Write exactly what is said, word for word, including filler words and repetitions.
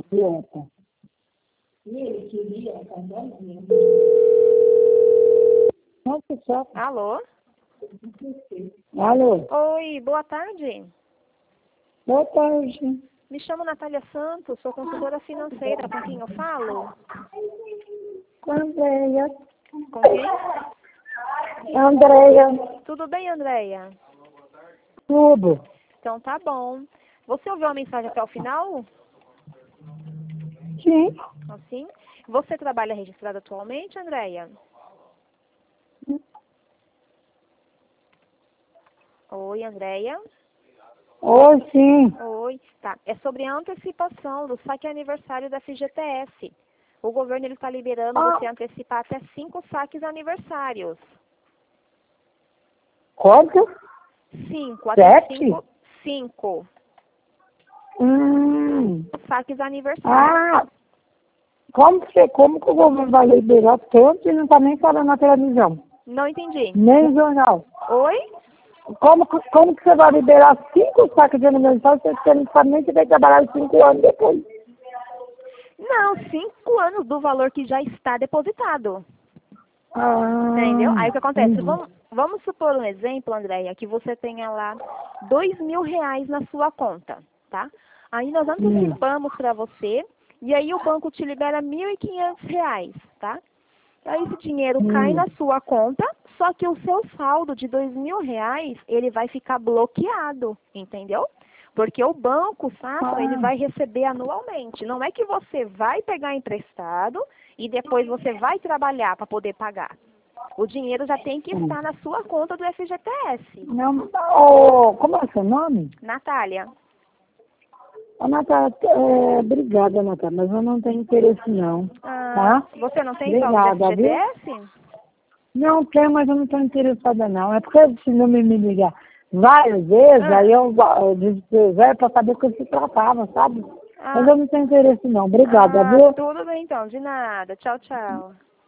Dieta. E ele queria casar mesmo. Nossa, só. Alô? Alô? Oi, boa tarde. Boa tarde. Me chamo Natália Santos, sou consultora financeira. Com quem eu falo? Com a Andréia. Com quem? Andréia. Tudo bem, Andréia? Tudo. Então tá bom. Você ouviu a mensagem até o final? Sim. Assim? Você trabalha registrada atualmente, Andréia? Oi, Andréia? Oi, sim. Oi. Tá. É sobre a antecipação do saque aniversário da F G T S. O governo está liberando Ah. você antecipar até cinco saques aniversários. Quanto? Cinco, até Sete? cinco. Cinco Hum. saques aniversários. Ah. Como que, como que o governo vai liberar tanto e não está nem falando na televisão? Não entendi. Nem no jornal. Oi? Como, que- como que você vai liberar cinco sacos de aniversário se você não sabe nem que vai trabalhar cinco anos depois? Não, cinco anos do valor que já está depositado. Ah, Entendeu? Aí o que acontece? entendi. Vamos, vamos supor um exemplo, Andréia, que você tenha lá dois mil reais na sua conta, tá? Aí nós antecipamos para você e aí o banco te libera mil e quinhentos reais, tá? Aí esse dinheiro cai Hum. na sua conta, só que o seu saldo de dois mil reais, ele vai ficar bloqueado, entendeu? Porque o banco, Safra, ele Ah. vai receber anualmente. Não é que você vai pegar emprestado e depois você vai trabalhar para poder pagar. O dinheiro já tem que estar na sua conta do F G T S. Não, oh, como é seu nome? Natália, Ô, Natália, é, obrigada, Natália, mas eu não tenho interesse não, ah, tá? você não tem saldo Obrigada, de F G T viu? S? Não tenho, mas eu não estou interessada não. É porque se não me, me ligar várias vezes, Ah. aí eu, eu disse para saber o que se tratava, sabe? Ah, Mas eu não tenho interesse não. Obrigada, ah, viu? tudo bem então, de nada. Tchau, tchau.